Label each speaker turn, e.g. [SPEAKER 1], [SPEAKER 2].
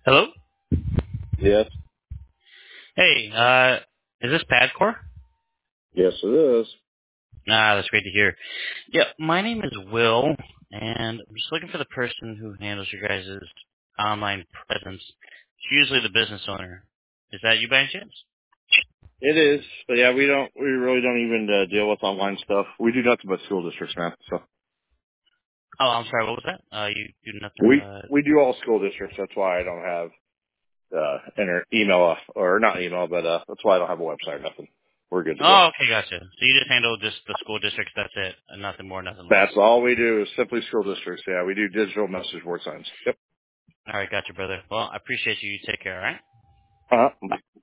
[SPEAKER 1] Hello?
[SPEAKER 2] Yes.
[SPEAKER 1] Hey, is this Padcore?
[SPEAKER 2] Yes, it is.
[SPEAKER 1] That's great to hear. Yeah, my name is Will, and I'm just looking for the person who handles your guys' online presence. It's usually the business owner. Is that you by any chance?
[SPEAKER 2] It is. But yeah, we really don't even deal with online stuff. We do nothing but school districts, man. So
[SPEAKER 1] Oh, I'm sorry, what was that? You do nothing
[SPEAKER 2] we
[SPEAKER 1] but...
[SPEAKER 2] we do all school districts. That's why I don't have email or not email, but that's why I don't have a website or nothing. We're good to go.
[SPEAKER 1] Oh, okay, gotcha. So you just handle just the school districts, that's it, and nothing more, nothing less.
[SPEAKER 2] That's all we do is simply school districts. Yeah, we do digital message board signs. Yep.
[SPEAKER 1] All right, gotcha, brother. Well, I appreciate you. You take care, all right?
[SPEAKER 2] Uh-huh.